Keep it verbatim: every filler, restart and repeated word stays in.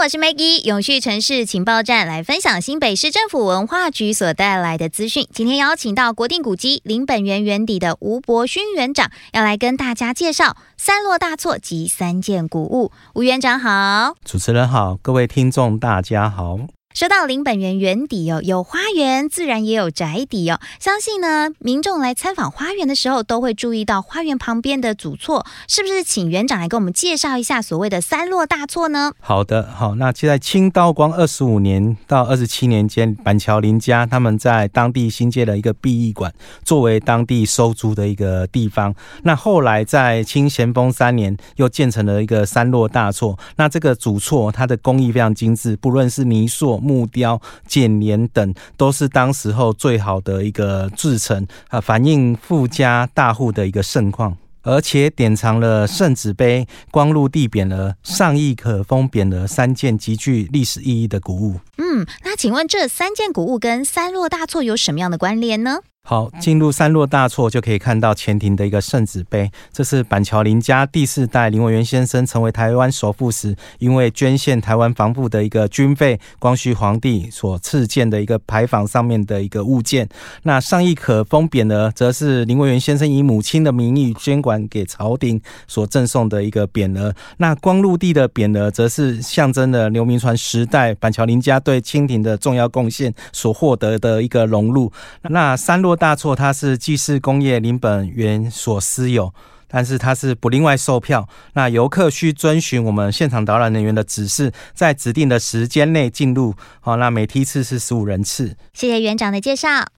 我是 Maggie， 永续城市情报站来分享新北市政府文化局所带来的资讯。今天邀请到国定古迹林本源园邸的吴伯勋园长，要来跟大家介绍三落大错及三件古物。吴园长好。 主持人好，各位听众大家好。 说到林本源园邸哦，有花园，自然也有宅邸哦。相信呢，民众来参访花园的时候，都会注意到花园旁边的祖厝，是不是？请园长来跟我们介绍一下所谓的三落大错呢？ 好的，好，那就在清道光二十五年到二十七年间，板桥林家他们在当地新建了一个殡仪馆，作为当地收租的一个地方。那后来在清咸丰三年，又建成了一个三落大错。那这个祖厝它的工艺非常精致，不论是泥塑、木雕、剪黏等，都是当时候最好的一个制成，啊，反映富家大户的一个盛况。而且典藏了圣旨碑、光禄地匾额、上亿可封匾额三件极具历史意义的古物。 嗯，那请问这三件古物跟三落大错有什么样的关联呢？ 好，进入三落大错就可以看到前庭的一个圣旨碑，这是板桥林家第四代林文源先生成为台湾首富时，因为捐献台湾防部的一个军费，光绪皇帝所赐建的一个牌坊上面的一个物件。那上亿可封匾额，则是林文源先生以母亲的名义捐款给朝廷所赠送的一个匾额。那光禄地的匾额，则是象征了刘铭传时代板桥林家对清廷的重要贡献所获得的一个荣禄。那三落大错它是祭祀工业林本源所私有，但是它是不另外售票。那游客需遵循我们现场导览人员的指示，在指定的时间内进入。好，那每梯次是十五人次。 谢谢园长的介绍。